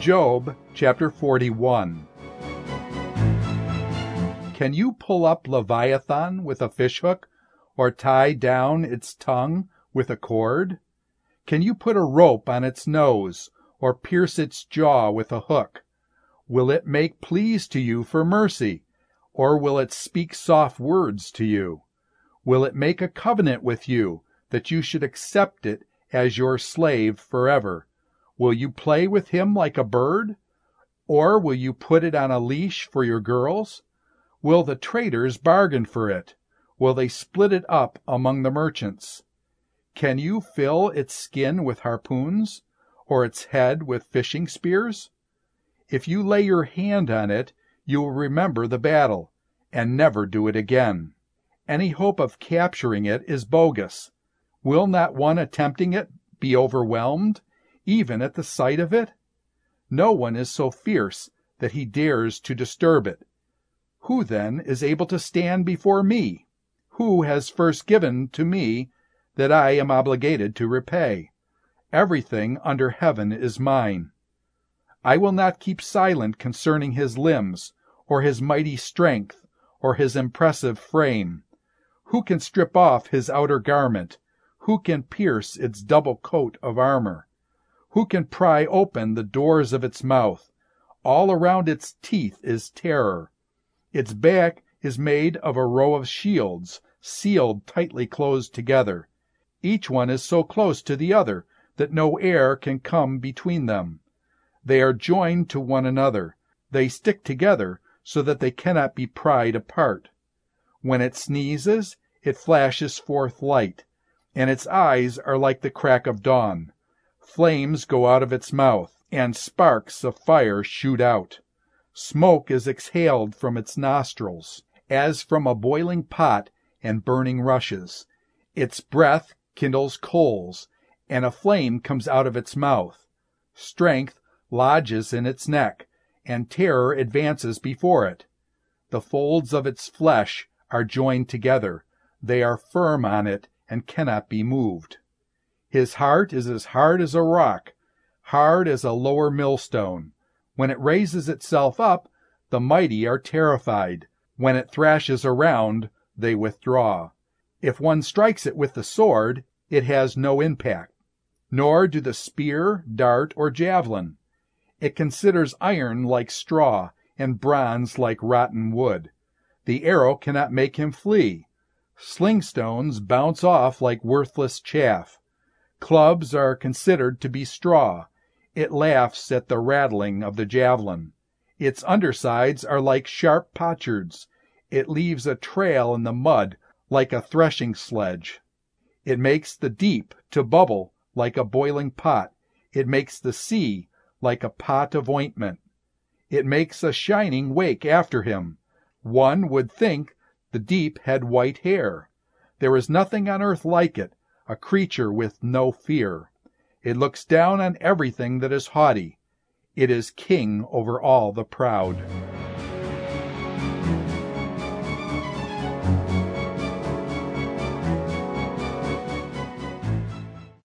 Job chapter 41. Can you pull up Leviathan with a fishhook, or tie down its tongue with a cord? Can you put a rope on its nose, or pierce its jaw with a hook? Will it make pleas to you for mercy, or will it speak soft words to you? Will it make a covenant with you, that you should accept it as your slave forever? Will you play with him like a bird? Or will you put it on a leash for your girls? Will the traders bargain for it? Will they split it up among the merchants? Can you fill its skin with harpoons, or its head with fishing spears? If you lay your hand on it, you will remember the battle, and never do it again. Any hope of capturing it is bogus. Will not one attempting it be overwhelmed, even at the sight of it? No one is so fierce that he dares to disturb it. Who then is able to stand before me? Who has first given to me that I am obligated to repay? Everything under heaven is mine. I will not keep silent concerning his limbs, or his mighty strength, or his impressive frame. Who can strip off his outer garment? Who can pierce its double coat of armor? Who can pry open the doors of its mouth? All around its teeth is terror. Its back is made of a row of shields, sealed tightly closed together. Each one is so close to the other that no air can come between them. They are joined to one another. They stick together so that they cannot be pried apart. When it sneezes, it flashes forth light, and its eyes are like the crack of dawn. Flames go out of its mouth, and sparks of fire shoot out. Smoke is exhaled from its nostrils, as from a boiling pot and burning rushes. Its breath kindles coals, and a flame comes out of its mouth. Strength lodges in its neck, and terror advances before it. The folds of its flesh are joined together. They are firm on it and cannot be moved. His heart is as hard as a rock, hard as a lower millstone. When it raises itself up, the mighty are terrified. When it thrashes around, they withdraw. If one strikes it with the sword, it has no impact, nor do the spear, dart, or javelin. It considers iron like straw, and bronze like rotten wood. The arrow cannot make him flee. Sling stones bounce off like worthless chaff. Clubs are considered to be straw. It laughs at the rattling of the javelin. Its undersides are like sharp potsherds. It leaves a trail in the mud like a threshing sledge. It makes the deep to bubble like a boiling pot. It makes the sea like a pot of ointment. It makes a shining wake after him. One would think the deep had white hair. There is nothing on earth like it, a creature with no fear. It looks down on everything that is haughty. It is king over all the proud.